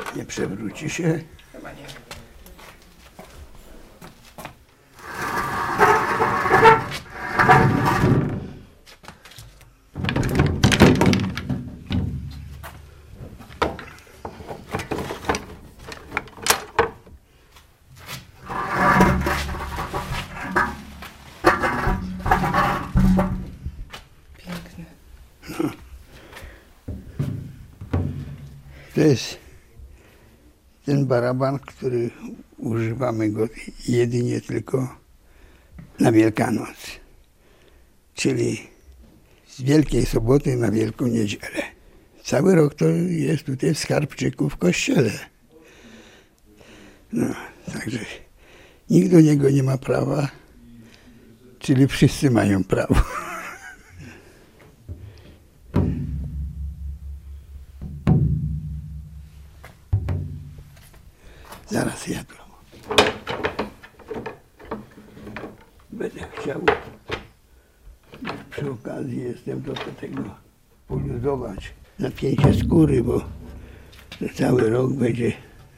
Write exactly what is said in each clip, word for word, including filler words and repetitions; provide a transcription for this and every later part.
Nie przewróci się. Chyba nie. Piękny. No. To jest ten baraban, który używamy go jedynie tylko na Wielkanoc, czyli z Wielkiej Soboty na Wielką Niedzielę. Cały rok to jest tutaj w Skarbczyku w kościele. No, także nikt do niego nie ma prawa, czyli wszyscy mają prawo. Zaraz ja tu będę chciał, przy okazji jestem, do tego poluzować napięcie skóry, bo cały rok będzie.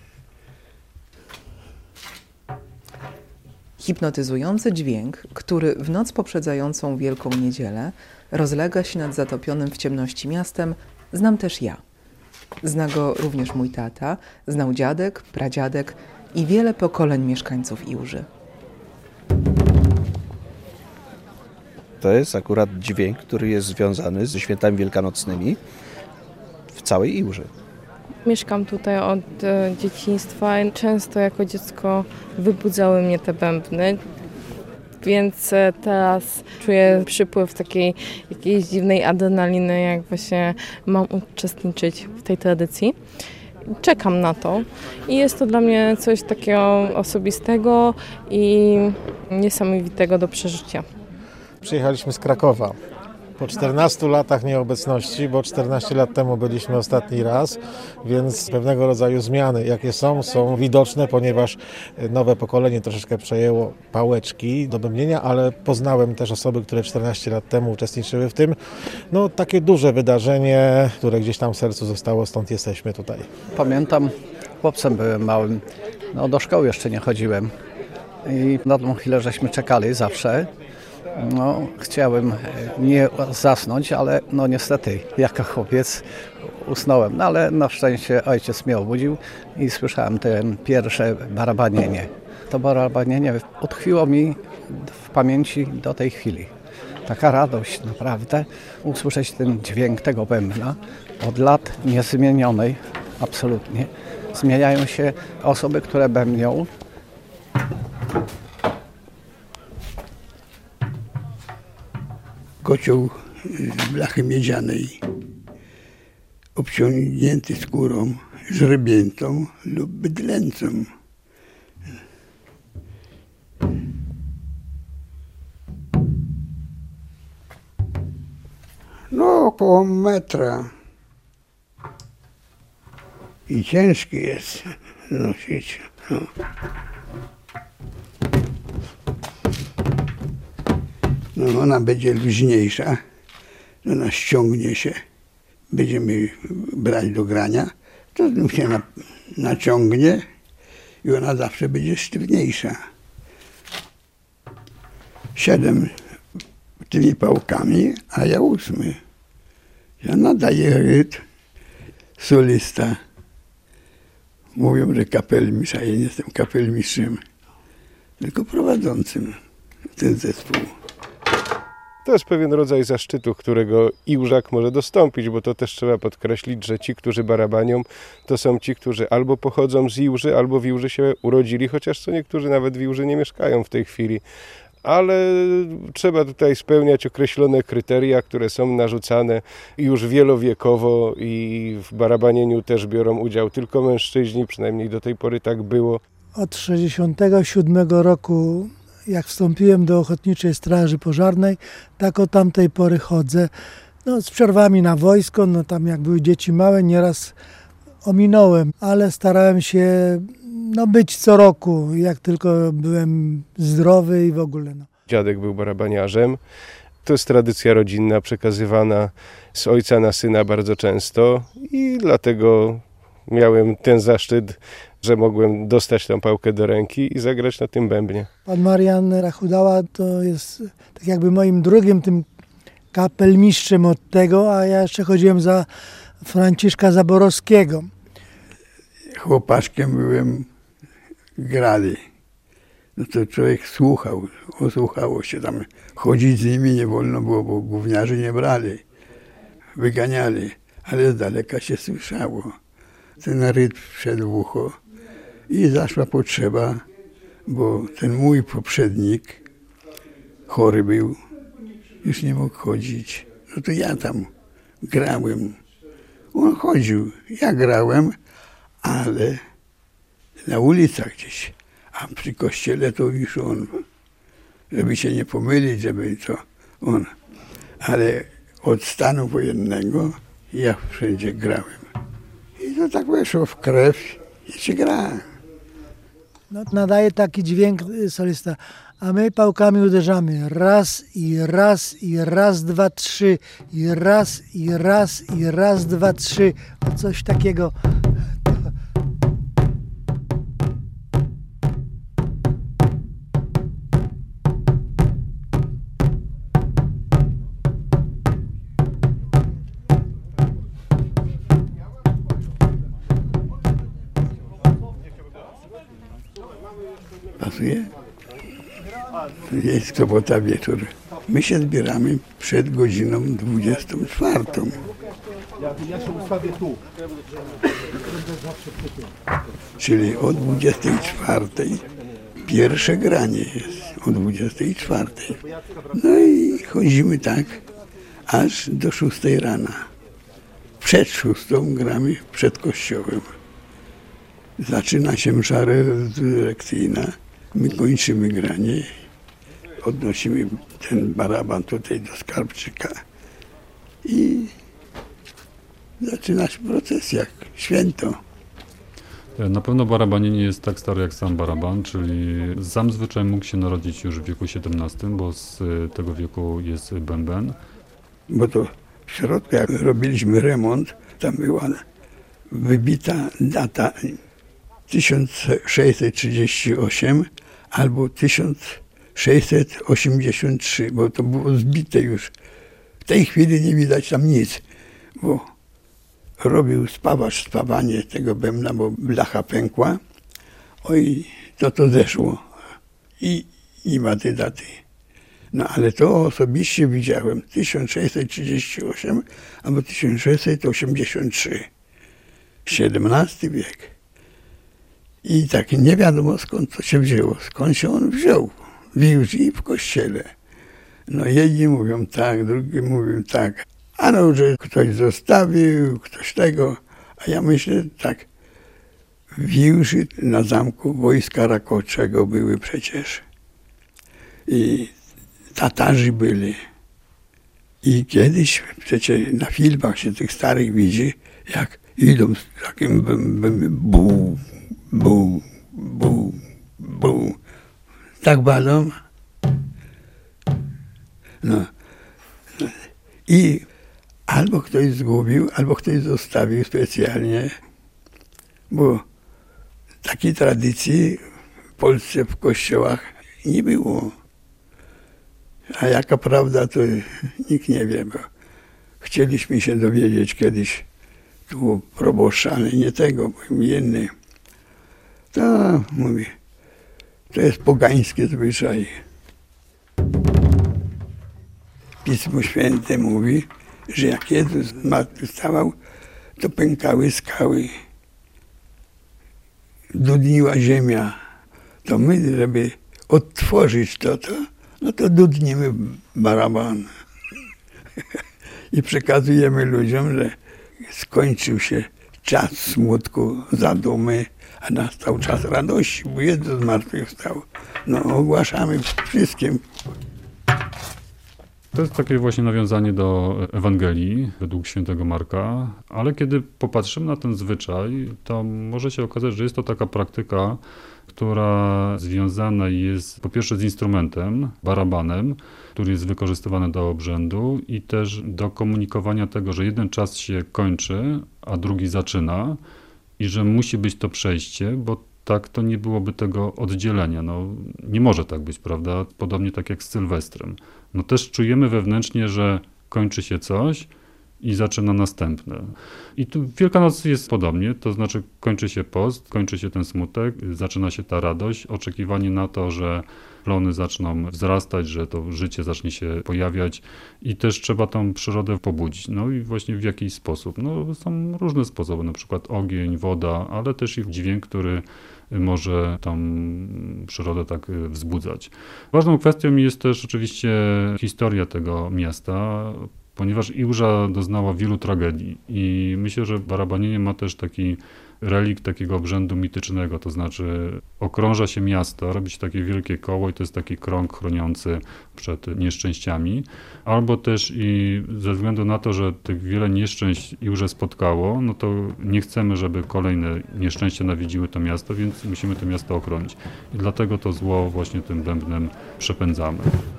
Hipnotyzujący dźwięk, który w noc poprzedzającą Wielką Niedzielę rozlega się nad zatopionym w ciemności miastem, znam też ja. Zna go również mój tata, znał dziadek, pradziadek i wiele pokoleń mieszkańców Iłży. To jest akurat dźwięk, który jest związany ze świętami wielkanocnymi w całej Iłży. Mieszkam tutaj od e, dzieciństwa i często jako dziecko wybudzały mnie te bębny, więc e, teraz czuję przypływ takiej jakiejś dziwnej adrenaliny, jak właśnie mam uczestniczyć w tej tradycji. Czekam na to i jest to dla mnie coś takiego osobistego i niesamowitego do przeżycia. Przyjechaliśmy z Krakowa po czternastu latach nieobecności, bo czternaście lat temu byliśmy ostatni raz, więc pewnego rodzaju zmiany, jakie są, są widoczne, ponieważ nowe pokolenie troszeczkę przejęło pałeczki do bębnienia, ale poznałem też osoby, które czternaście lat temu uczestniczyły w tym. No takie duże wydarzenie, które gdzieś tam w sercu zostało, stąd jesteśmy tutaj. Pamiętam, chłopcem byłem małym, no do szkoły jeszcze nie chodziłem i na tą chwilę żeśmy czekali zawsze. No, chciałem nie zasnąć, ale no niestety, jako chłopiec usnąłem. No, ale na szczęście ojciec mnie obudził i słyszałem ten pierwsze barabanienie. To barabanienie utkwiło mi w pamięci do tej chwili. Taka radość naprawdę, usłyszeć ten dźwięk tego bębna od lat niezmienionej, absolutnie. Zmieniają się osoby, które bębnią. Kocioł z blachy miedzianej, obciągnięty skórą żrebiętą lub bydlęcą. No, około metra. I ciężki jest nosić. No. No, ona będzie luźniejsza, ona ściągnie się, będziemy brać do grania, to znów się na, naciągnie i ona zawsze będzie sztywniejsza. Siedem tymi pałkami, a ja ósmy. Ja nadaję rytm, solista. Mówią, że kapelmistrz, a ja nie jestem kapelmistrzem, tylko prowadzącym ten zespół. To jest pewien rodzaj zaszczytu, którego Iłżak może dostąpić, bo to też trzeba podkreślić, że ci, którzy barabanią, to są ci, którzy albo pochodzą z Iłży, albo w Iłży się urodzili, chociaż co niektórzy nawet w Iłży nie mieszkają w tej chwili. Ale trzeba tutaj spełniać określone kryteria, które są narzucane już wielowiekowo i w barabanieniu też biorą udział tylko mężczyźni, przynajmniej do tej pory tak było. Od sześćdziesiątego siódmego roku, jak wstąpiłem do Ochotniczej Straży Pożarnej, tak od tamtej pory chodzę. No, z przerwami na wojsko, no tam jak były dzieci małe, nieraz ominąłem, ale starałem się no, być co roku, jak tylko byłem zdrowy i w ogóle. No. Dziadek był barabaniarzem. To jest tradycja rodzinna przekazywana z ojca na syna bardzo często i dlatego miałem ten zaszczyt, że mogłem dostać tą pałkę do ręki i zagrać na tym bębnie. Pan Marian Rachudała to jest tak jakby moim drugim tym kapelmistrzem od tego, a ja jeszcze chodziłem za Franciszka Zaborowskiego. Chłopaczkiem byłem, grali. No to człowiek słuchał, osłuchało się tam. Chodzić z nimi nie wolno było, bo gówniarzy nie brali. Wyganiali, ale z daleka się słyszało. Ten rytm wszedł w ucho i zaszła potrzeba, bo ten mój poprzednik chory był, już nie mógł chodzić. No to ja tam grałem. On chodził, ja grałem, ale na ulicach gdzieś. A przy kościele to już on, żeby się nie pomylić, żeby to on. Ale od stanu wojennego ja wszędzie grałem. I to tak weszło w krew i się gra. No, nadaje taki dźwięk solista, a my pałkami uderzamy raz i raz i raz, dwa, trzy i raz i raz i raz, dwa, trzy. Coś takiego. Pasuje? Jest sobota wieczór. My się zbieramy przed godziną dwudziestą czwartą. Ja się ustawię tu. Czyli o dwudziestej czwartej pierwsze granie jest o dwudziestej czwartej. No i chodzimy tak aż do szóstej rana. Przed szóstą gramy przed kościołem. Zaczyna się msza rezurekcyjna. My kończymy granie, odnosimy ten baraban tutaj do skarbczyka i zaczyna się procesja, święto. Na pewno barabanie nie jest tak stary jak sam baraban, czyli sam zwyczaj mógł się narodzić już w wieku siedemnastym, bo z tego wieku jest bęben. Bo to w środku, jak robiliśmy remont, tam była wybita data tysiąc sześćset trzydzieści osiem albo tysiąc sześćset osiemdziesiąt trzy, bo to było zbite już. W tej chwili nie widać tam nic, bo robił spawacz spawanie tego bębna, bo blacha pękła. Oj, to to zeszło i nie ma tej daty. No ale to osobiście widziałem tysiąc sześćset trzydzieści osiem albo tysiąc sześćset osiemdziesiąt trzy. siedemnasty wiek. I tak nie wiadomo skąd to się wzięło, skąd się on wziął. Wiózł i w kościele. No jedni mówią tak, drugi mówią tak. A no, że ktoś zostawił, ktoś tego. A ja myślę tak, wiózły na zamku wojska Rakoczego były przecież. I Tatarzy byli. I kiedyś przecież na filmach się tych starych widzi, jak idą z takim bu, bu, bu, bu. Tak balą. No. I albo ktoś zgubił, albo ktoś zostawił specjalnie, bo takiej tradycji w Polsce w kościołach nie było. A jaka prawda, to nikt nie wie, bo chcieliśmy się dowiedzieć kiedyś tu proboszcza, ale nie tego, bo inny. To mówi, to jest pogańskie zwyczaj. Pismo Święte mówi, że jak Jezus zmartwychwstał, to pękały skały, dudniła ziemia. To my, żeby odtworzyć to, to no to dudnimy baraban. I przekazujemy ludziom, że skończył się czas smutku, zadumy, a nastał czas radości, bo Jezus zmartwychwstał. No ogłaszamy wszystkim. To jest takie właśnie nawiązanie do Ewangelii według świętego Marka, ale kiedy popatrzymy na ten zwyczaj, to może się okazać, że jest to taka praktyka, która związana jest po pierwsze z instrumentem, barabanem, który jest wykorzystywany do obrzędu i też do komunikowania tego, że jeden czas się kończy, a drugi zaczyna i że musi być to przejście, bo tak to nie byłoby tego oddzielenia. No, nie może tak być, prawda? Podobnie tak jak z Sylwestrem. No też czujemy wewnętrznie, że kończy się coś i zaczyna następne. I tu w Wielkanoc jest podobnie, to znaczy kończy się post, kończy się ten smutek, zaczyna się ta radość, oczekiwanie na to, że plony zaczną wzrastać, że to życie zacznie się pojawiać i też trzeba tą przyrodę pobudzić. No i właśnie w jaki sposób? No są różne sposoby, na przykład ogień, woda, ale też i dźwięk, który może tam przyrodę tak wzbudzać. Ważną kwestią jest też oczywiście historia tego miasta, ponieważ Iłża doznała wielu tragedii i myślę, że Barabanienie ma też taki relikt takiego obrzędu mitycznego, to znaczy okrąża się miasto, robi się takie wielkie koło i to jest taki krąg chroniący przed nieszczęściami, albo też i ze względu na to, że tych wiele nieszczęść Iłże spotkało, no to nie chcemy, żeby kolejne nieszczęścia nawiedziły to miasto, więc musimy to miasto ochronić. I dlatego to zło właśnie tym bębnem przepędzamy.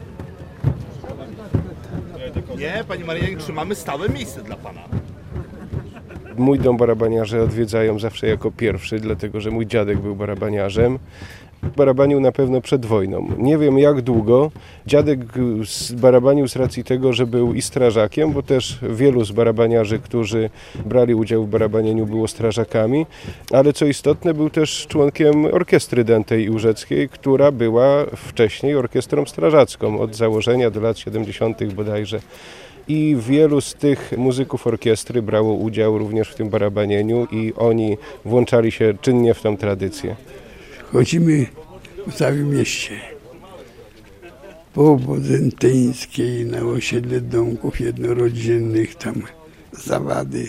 Nie, Panie Marianie, mamy stałe miejsce dla Pana. Mój dom barabaniarze odwiedzają zawsze jako pierwszy, dlatego że mój dziadek był barabaniarzem. Barabanił na pewno przed wojną. Nie wiem jak długo. Dziadek barabanił z racji tego, że był i strażakiem, bo też wielu z barabaniarzy, którzy brali udział w barabanieniu, było strażakami, ale co istotne, był też członkiem orkiestry dętej iłżeckiej, która była wcześniej orkiestrą strażacką od założenia do lat siedemdziesiątych bodajże. I wielu z tych muzyków orkiestry brało udział również w tym barabanieniu i oni włączali się czynnie w tą tradycję. Chodzimy po całym mieście. Po Bodzentyńskiej, na osiedle domków jednorodzinnych, tam Zawady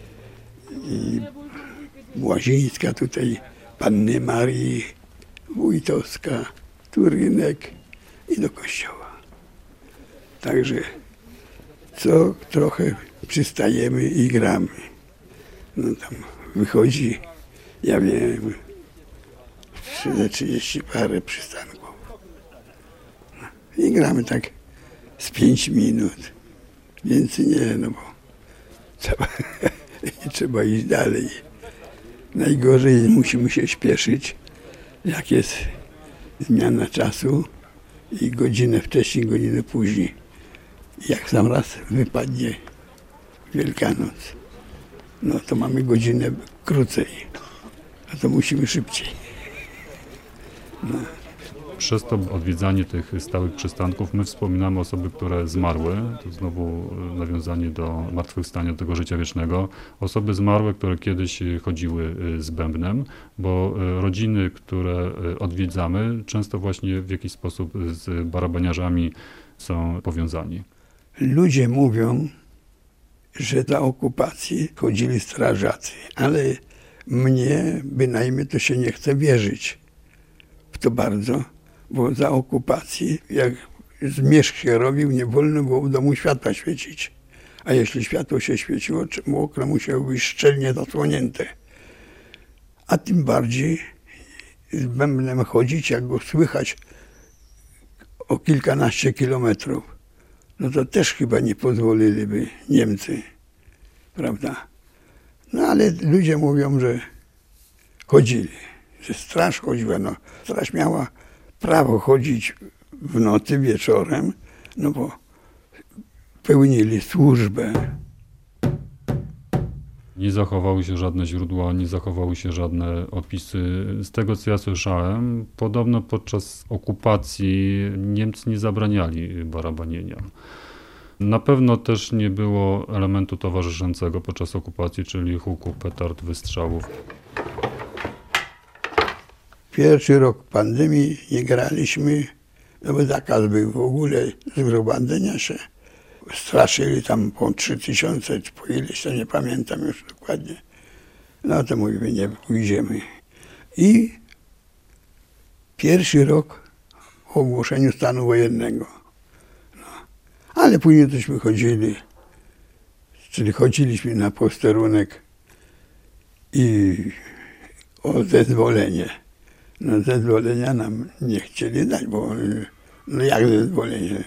i Łazińska, tutaj Panny Marii, Wójtowska, Turynek i do kościoła. Także co trochę przystajemy i gramy. No tam wychodzi, ja wiem, trzydzieści parę przystanków. No, i gramy tak z pięć minut. Więcej nie, no bo trzeba, trzeba iść dalej. Najgorzej musimy się śpieszyć, jak jest zmiana czasu i godzinę wcześniej, godzinę później. Jak sam raz wypadnie Wielkanoc, no to mamy godzinę krócej, a to musimy szybciej. No. Przez to odwiedzanie tych stałych przystanków my wspominamy osoby, które zmarły, to znowu nawiązanie do zmartwychwstania, do tego życia wiecznego. Osoby zmarłe, które kiedyś chodziły z bębnem, bo rodziny, które odwiedzamy, często właśnie w jakiś sposób z barabaniarzami są powiązani. Ludzie mówią, że za okupacji chodzili strażacy, ale mnie bynajmniej to się nie chce wierzyć w to bardzo, bo za okupacji, jak zmierzch się robił, nie wolno było w domu światła świecić. A jeśli światło się świeciło, okna musiały być szczelnie zasłonięte. A tym bardziej z bębnem chodzić, jak go słychać o kilkanaście kilometrów. No to też chyba nie pozwoliliby Niemcy, prawda? No ale ludzie mówią, że chodzili, że straż chodziła. No, straż miała prawo chodzić w nocy, wieczorem, no bo pełnili służbę. Nie zachowały się żadne źródła, nie zachowały się żadne opisy. Z tego, co ja słyszałem, podobno podczas okupacji Niemcy nie zabraniali barabanienia. Na pewno też nie było elementu towarzyszącego podczas okupacji, czyli huku, petard, wystrzałów. Pierwszy rok pandemii nie graliśmy, no bo zakaz był w ogóle zgromadzenia się. Straszyli tam po trzy tysiące, po ileś, to nie pamiętam już dokładnie. No to mówimy, nie pójdziemy. I pierwszy rok po ogłoszeniu stanu wojennego. No. Ale później tośmy chodzili, czyli chodziliśmy na posterunek i o zezwolenie. No zezwolenia nam nie chcieli dać, bo no jak zezwolenie?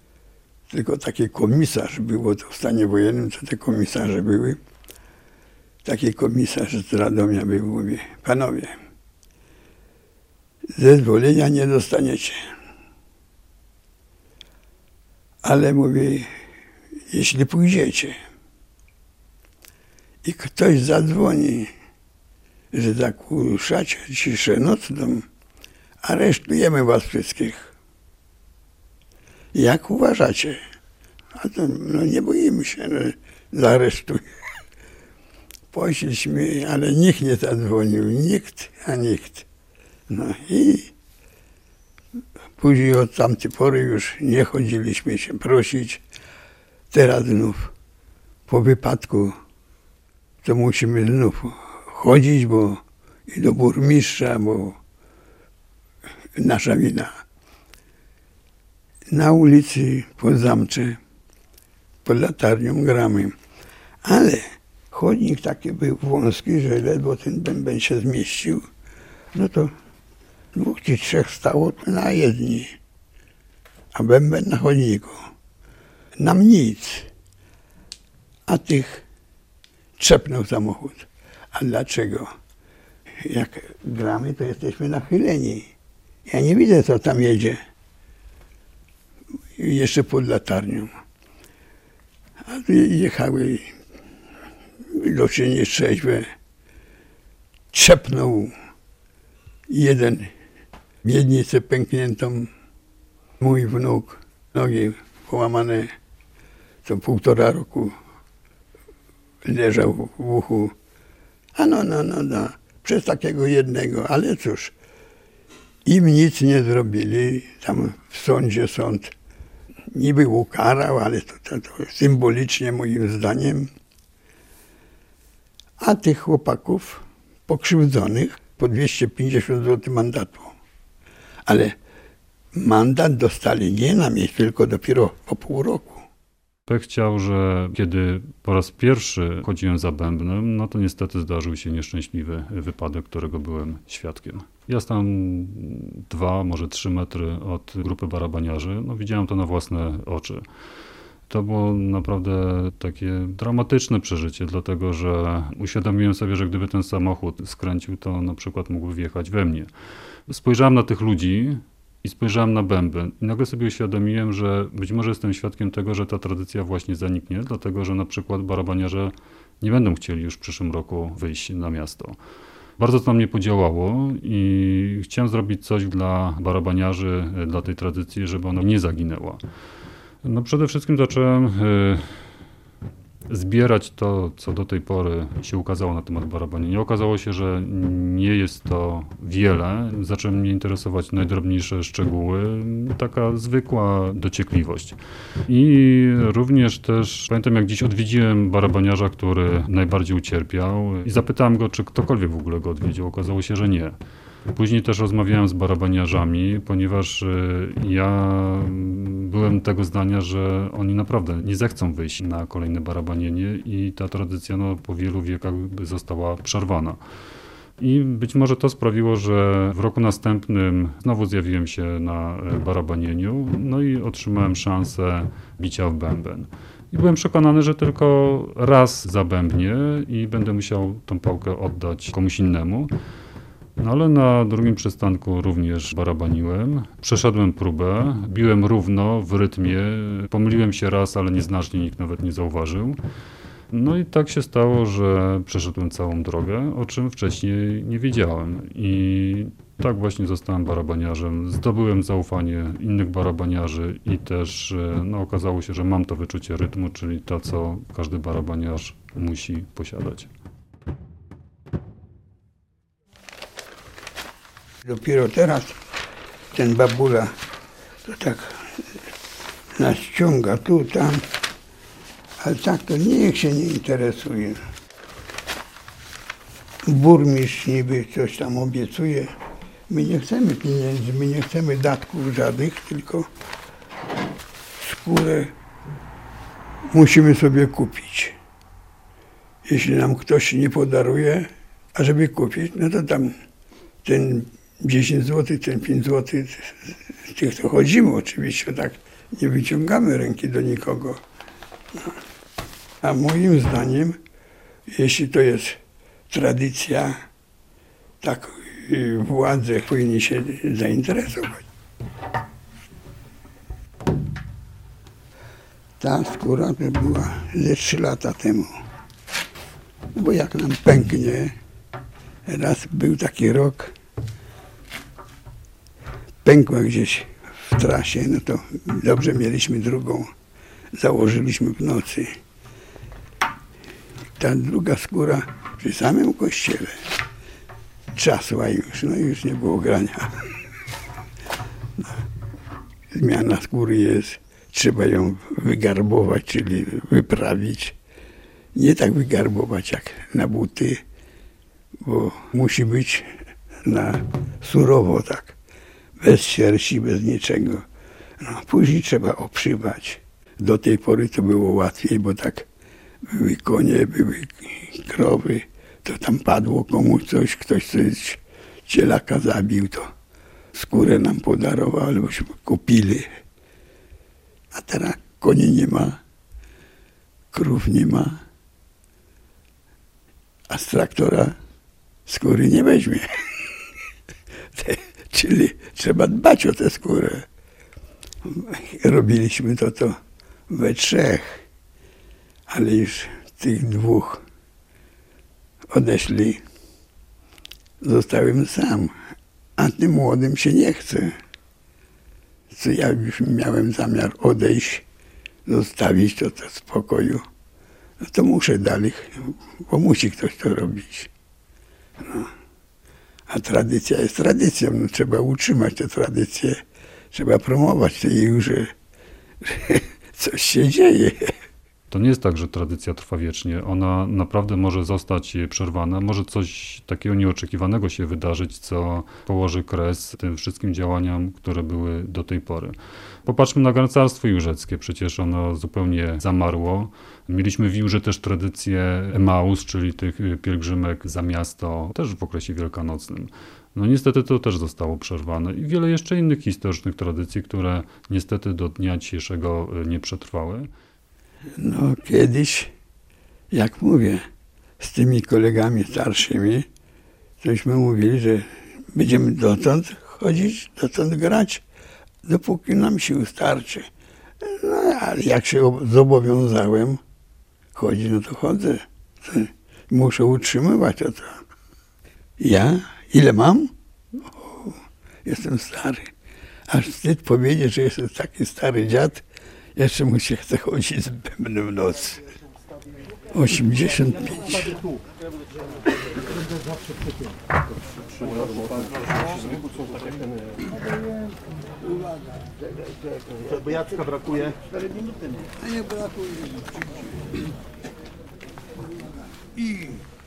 Tylko taki komisarz było, to w stanie wojennym, to te komisarze były. taki komisarz z Radomia był, mówi, panowie, zezwolenia nie dostaniecie. Ale mówi, jeśli pójdziecie i ktoś zadzwoni, że zakłuszacie ciszę nocną, aresztujemy was wszystkich. Jak uważacie? A to no nie boimy się, że zaaresztują. Poszliśmy, ale nikt nie zadzwonił, nikt, a nikt. No i później od tamtej pory już nie chodziliśmy się prosić. Teraz znów po wypadku to musimy znów chodzić, bo i do burmistrza, bo nasza wina. Na ulicy pod Zamcze, pod latarnią gramy, ale chodnik taki był wąski, że ledwo ten bęben się zmieścił. No to dwóch czy trzech stało na jezdni, a bęben na chodniku. Nam nic, a tych trzepnął samochód. A dlaczego? Jak gramy, to jesteśmy nachyleni. Ja nie widzę, co tam jedzie. Jeszcze pod latarnią. A tu jechały widocznie nieszczęśliwe. Trzepnął jeden miednicę pękniętą. Mój wnuk, nogi połamane, co półtora roku leżał w uchu. A no, no, no, no, przez takiego jednego, ale cóż, im nic nie zrobili, tam w sądzie sąd niby ukarał, ale to, to, to symbolicznie moim zdaniem. A tych chłopaków pokrzywdzonych po dwieście pięćdziesiąt złotych mandatu. Ale mandat dostali nie na miejscu, tylko dopiero po pół roku. Pech chciał, że kiedy po raz pierwszy chodziłem za bębnem, no to niestety zdarzył się nieszczęśliwy wypadek, którego byłem świadkiem. Ja stałem dwa, może trzy metry od grupy barabaniarzy, no widziałem to na własne oczy. To było naprawdę takie dramatyczne przeżycie, dlatego że uświadomiłem sobie, że gdyby ten samochód skręcił, to na przykład mógłby wjechać we mnie. Spojrzałem na tych ludzi i spojrzałem na bęben i nagle sobie uświadomiłem, że być może jestem świadkiem tego, że ta tradycja właśnie zaniknie, dlatego że na przykład barabaniarze nie będą chcieli już w przyszłym roku wyjść na miasto. Bardzo to na mnie podziałało i chciałem zrobić coś dla barabaniarzy, dla tej tradycji, żeby ona nie zaginęła. No przede wszystkim zacząłem y, zbierać to, co do tej pory się ukazało na temat barabanienia. Okazało się, że nie jest to wiele. Zacząłem mnie interesować najdrobniejsze szczegóły, taka zwykła dociekliwość. I również też pamiętam, jak dziś odwiedziłem barabaniarza, który najbardziej ucierpiał i zapytałem go, czy ktokolwiek w ogóle go odwiedził. Okazało się, że nie. Później też rozmawiałem z barabaniarzami, ponieważ ja byłem tego zdania, że oni naprawdę nie zechcą wyjść na kolejne barabanienie i ta tradycja no, po wielu wiekach została przerwana. I być może to sprawiło, że w roku następnym znowu zjawiłem się na barabanieniu, no i otrzymałem szansę bicia w bęben. I byłem przekonany, że tylko raz zabębnię i będę musiał tą pałkę oddać komuś innemu. No ale na drugim przystanku również barabaniłem. Przeszedłem próbę, biłem równo, w rytmie. Pomyliłem się raz, ale nieznacznie, nikt nawet nie zauważył. No i tak się stało, że przeszedłem całą drogę, o czym wcześniej nie wiedziałem. I tak właśnie zostałem barabaniarzem. Zdobyłem zaufanie innych barabaniarzy i też no, okazało się, że mam to wyczucie rytmu, czyli to, co każdy barabaniarz musi posiadać. Dopiero teraz ten babula to tak nas ściąga tu, tam, ale tak to nikt się nie interesuje. Burmistrz niby coś tam obiecuje. My nie chcemy pieniędzy, my nie chcemy datków żadnych, tylko skórę musimy sobie kupić. Jeśli nam ktoś nie podaruje, a żeby kupić, no to tam ten dziesięć złotych, ten pięć złotych, z tych to chodzimy oczywiście, tak nie wyciągamy ręki do nikogo. No. A moim zdaniem Jeśli to jest tradycja, tak władze powinni się zainteresować. Ta skóra to była ze trzy lata temu. Bo jak nam pęknie, raz był taki rok, pękła gdzieś w trasie, no to dobrze mieliśmy drugą, założyliśmy w nocy. Ta druga skóra przy samym kościele trzasła już, no już nie było grania. No. Zmiana skóry jest, trzeba ją wygarbować, czyli wyprawić. Nie tak wygarbować jak na buty, bo musi być na surowo tak, bez sierści, bez niczego. No, później trzeba obszywać. Do tej pory to było łatwiej, bo tak były konie, były krowy, to tam padło komuś coś, ktoś coś cielaka zabił, to skórę nam podarował, albośmy kupili. A teraz koni nie ma, krów nie ma, a z traktora skóry nie weźmie. Czyli trzeba dbać o tę skórę. Robiliśmy to, to we trzech, ale już tych dwóch odeszli. Zostałem sam, a tym młodym się nie chce. Co ja już miałem zamiar odejść, zostawić to, to w spokoju, no to muszę dalej, bo musi ktoś to robić. No. A tradycja jest tradycją, no trzeba utrzymać tę tradycję, trzeba promować tej już, że, że coś się dzieje. To nie jest tak, że tradycja trwa wiecznie. Ona naprawdę może zostać przerwana, może coś takiego nieoczekiwanego się wydarzyć, co położy kres tym wszystkim działaniom, które były do tej pory. Popatrzmy na garncarstwo jurzeckie, przecież ono zupełnie zamarło. Mieliśmy w Jurze też tradycję Emaus, czyli tych pielgrzymek za miasto, też w okresie wielkanocnym. No niestety to też zostało przerwane i wiele jeszcze innych historycznych tradycji, które niestety do dnia dzisiejszego nie przetrwały. No kiedyś, jak mówię, z tymi kolegami starszymi, tośmy mówili, że będziemy dotąd chodzić, dotąd grać, dopóki nam sił starczy. No ale jak się zobowiązałem chodzić, no to chodzę. To muszę utrzymywać to. Ja? Ile mam? O, jestem stary. Aż wstyd powiedzieć, że jestem taki stary dziad. Jeszcze mu się chce chodzić z bębnem w nocy. osiemdziesiąt pięć. Bo Jacka brakuje. A nie brakuje. I...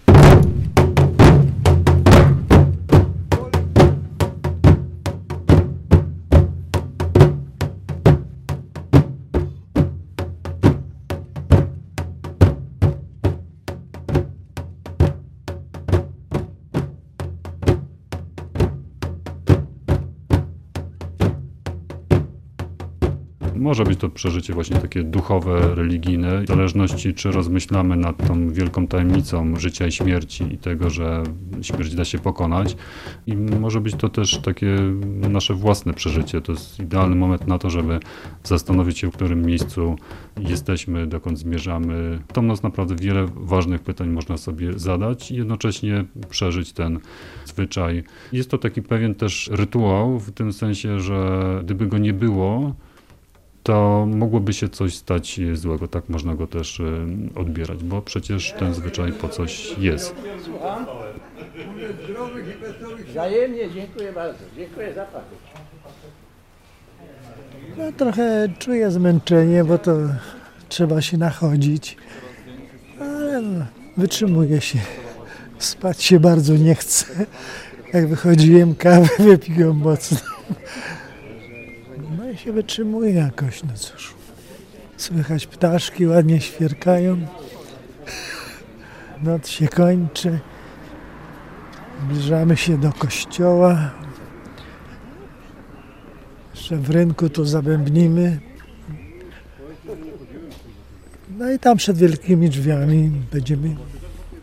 Może być to przeżycie właśnie takie duchowe, religijne, w zależności czy rozmyślamy nad tą wielką tajemnicą życia i śmierci i tego, że śmierć da się pokonać. I może być to też takie nasze własne przeżycie. To jest idealny moment na to, żeby zastanowić się, w którym miejscu jesteśmy, dokąd zmierzamy. Tam nas naprawdę wiele ważnych pytań można sobie zadać i jednocześnie przeżyć ten zwyczaj. Jest to taki pewien też rytuał w tym sensie, że gdyby go nie było, to mogłoby się coś stać złego. Tak można go też odbierać, bo przecież ten zwyczaj po coś jest. Wzajemnie, dziękuję bardzo. Dziękuję za pakiet. No, trochę czuję zmęczenie, bo to trzeba się nachodzić, ale no, wytrzymuję się. Spać się bardzo nie chce. Jak wychodziłem, kawę wypiłem mocno. No i się wytrzymuje jakoś, no cóż. Słychać ptaszki, ładnie świerkają. Noc się kończy. Zbliżamy się do kościoła. Jeszcze w rynku tu zabębnimy. No i tam przed wielkimi drzwiami będziemy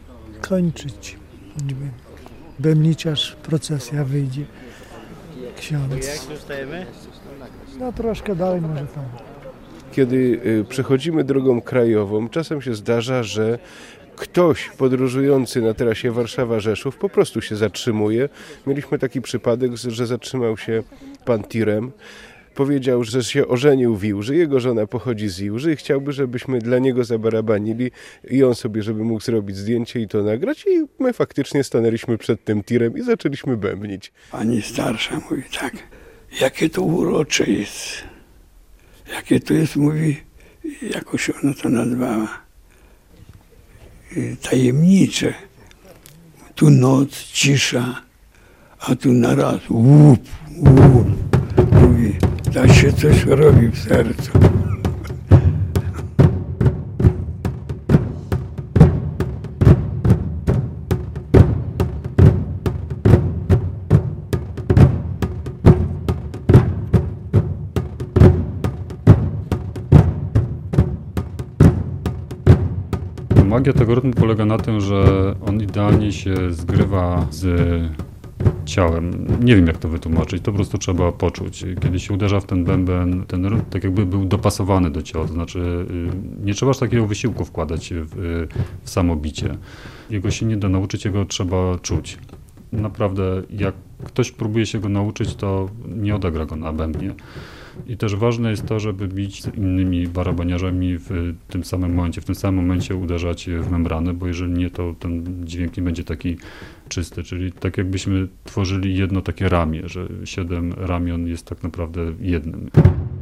skończyć. Bębniciarz, procesja wyjdzie. Ksiądz. Jak już stajemy? No troszkę dalej może tam. Kiedy przechodzimy drogą krajową, czasem się zdarza, że ktoś podróżujący na trasie Warszawa-Rzeszów po prostu się zatrzymuje. Mieliśmy taki przypadek, że zatrzymał się pan tirem. Powiedział, że się ożenił w Iłży, jego żona pochodzi z Iłży i chciałby, żebyśmy dla niego zabarabanili i on sobie, żeby mógł zrobić zdjęcie i to nagrać, i my faktycznie stanęliśmy przed tym tirem i zaczęliśmy bębnić. Pani starsza mówi tak, jakie to urocze jest, jakie to jest, mówi, jakoś ona to nazwała, tajemnicze. Tu noc, cisza, a tu naraz łup, łup. Mówi, tak się coś robi w sercu. Magia tego rytmu polega na tym, że on idealnie się zgrywa z ciałem. Nie wiem, jak to wytłumaczyć, to po prostu trzeba poczuć. Kiedy się uderza w ten bęben, ten rytm tak jakby był dopasowany do ciała, to znaczy nie trzeba aż takiego wysiłku wkładać w, w samo bicie. Jego się nie da nauczyć, jego trzeba czuć. Naprawdę, jak ktoś próbuje się go nauczyć, to nie odegra go na bębnie. I też ważne jest to, żeby bić z innymi barabaniarzami w tym samym momencie, w tym samym momencie uderzać w membrany, bo jeżeli nie, to ten dźwięk nie będzie taki czysty, czyli tak jakbyśmy tworzyli jedno takie ramię, że siedem ramion jest tak naprawdę jednym.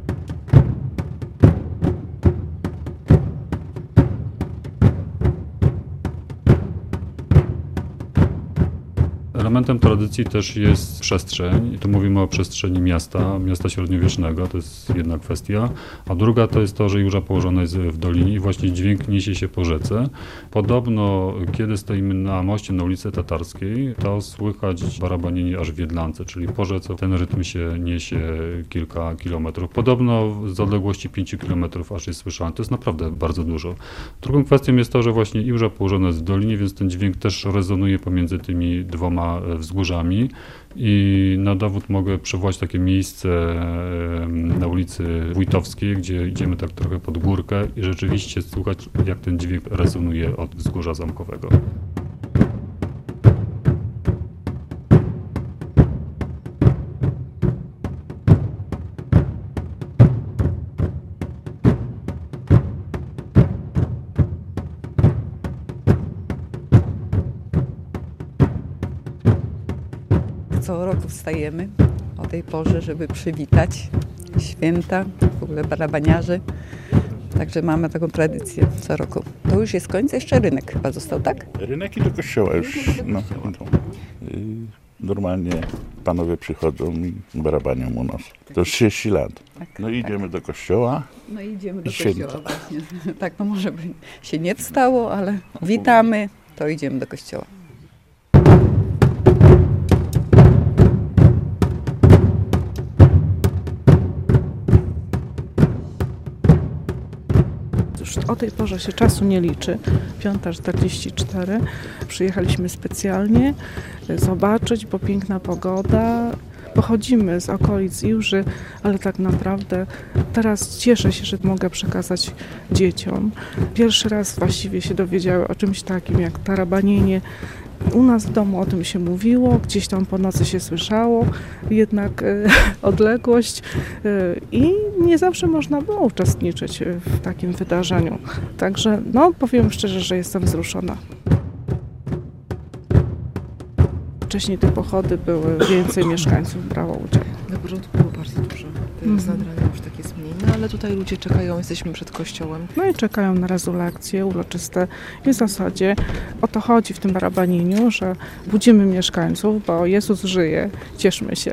Elementem tradycji też jest przestrzeń. I tu mówimy o przestrzeni miasta, miasta średniowiecznego, to jest jedna kwestia. A druga to jest to, że Iłża położona jest w dolinie i właśnie dźwięk niesie się po rzece. Podobno, kiedy stoimy na moście na ulicy Tatarskiej, to słychać barabanienie aż w Jedlance, czyli po rzece ten rytm się niesie kilka kilometrów. Podobno z odległości pięciu kilometrów aż jest słyszalny. To jest naprawdę bardzo dużo. Drugą kwestią jest to, że właśnie Iłża położona jest w dolinie, więc ten dźwięk też rezonuje pomiędzy tymi dwoma wzgórzami i na dowód mogę przywołać takie miejsce na ulicy Wójtowskiej, gdzie idziemy tak trochę pod górkę i rzeczywiście słuchać, jak ten dźwięk rezonuje od wzgórza zamkowego. Co roku wstajemy o tej porze, żeby przywitać święta, w ogóle barabaniarzy. Także mamy taką tradycję co roku. To już jest koniec, jeszcze rynek chyba został, tak? Rynek i do kościoła już. No, no. Normalnie panowie przychodzą i barabanią u nas. To już trzydzieści lat. Tak, no i idziemy tak. do kościoła. No i idziemy do święta. kościoła właśnie. Tak, no może by się nie wstało, ale witamy, to idziemy do kościoła. O tej porze się czasu nie liczy, piąta czterdzieści cztery. Przyjechaliśmy specjalnie zobaczyć, bo piękna pogoda. Pochodzimy z okolic Iłży, ale tak naprawdę teraz cieszę się, że mogę przekazać dzieciom. Pierwszy raz właściwie się dowiedziały o czymś takim jak tarabanienie. U nas w domu o tym się mówiło, gdzieś tam po nocy się słyszało, jednak e, odległość e, i nie zawsze można było uczestniczyć w takim wydarzeniu. Także no, powiem szczerze, że jestem wzruszona. Wcześniej te pochody były, więcej mieszkańców brało udział. Na początku było bardzo dużo, teraz mm. nadrania już tak jest mniej, no ale tutaj ludzie czekają, jesteśmy przed kościołem. No i czekają na rezolekcje uroczyste i w zasadzie o to chodzi w tym barabanieniu, że budzimy mieszkańców, bo Jezus żyje, cieszmy się.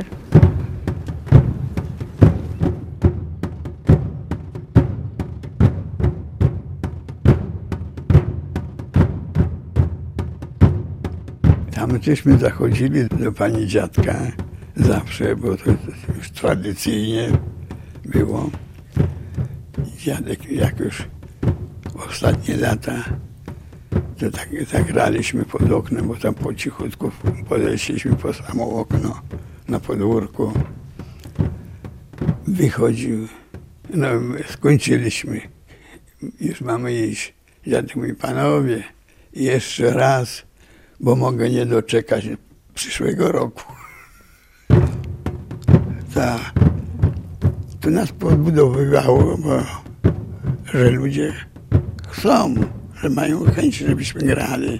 Tam żeśmy zachodzili do pani dziadka zawsze, bo to już tradycyjnie było. Dziadek jak już ostatnie lata To tak zagraliśmy pod oknem, bo tam po cichutku podeszliśmy po samo okno na podwórku. Wychodził, no skończyliśmy. Już mamy iść. Dziadek mówi, panowie, jeszcze raz, bo mogę nie doczekać przyszłego roku. Ta, to nas podbudowywało, bo że ludzie chcą, że mają chęć, żebyśmy grali.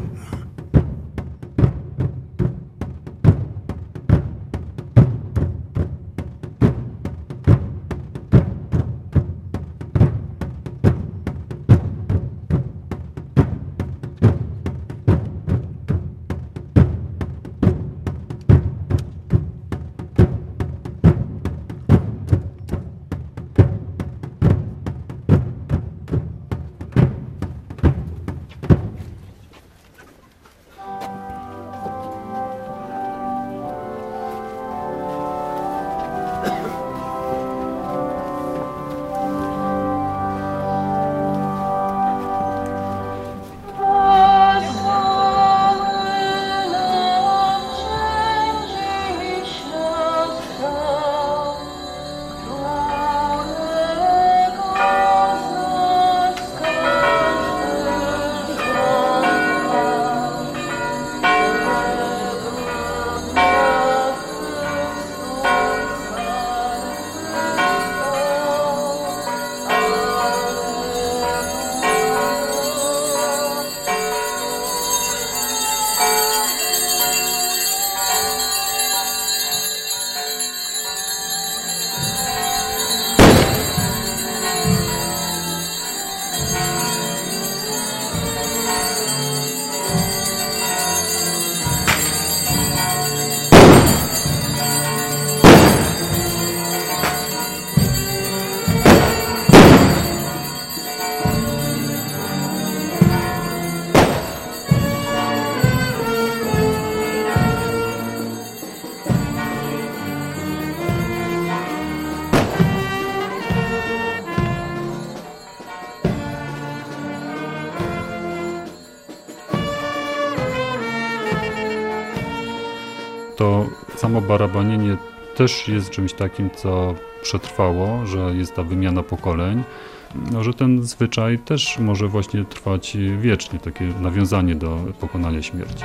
To samo barabanienie też jest czymś takim, co przetrwało, że jest ta wymiana pokoleń, no, że ten zwyczaj też może właśnie trwać wiecznie, takie nawiązanie do pokonania śmierci.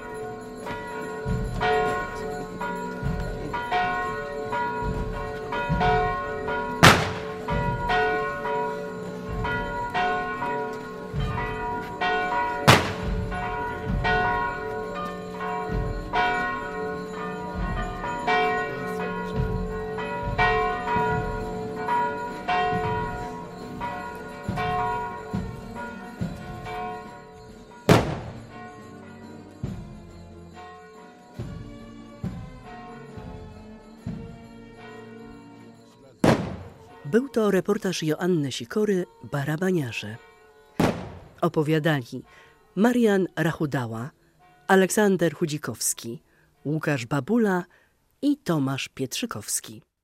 Był to reportaż Joanny Sikory Barabaniarze. Opowiadali Marian Rachudała, Aleksander Chudzikowski, Łukasz Babula i Tomasz Pietrzykowski.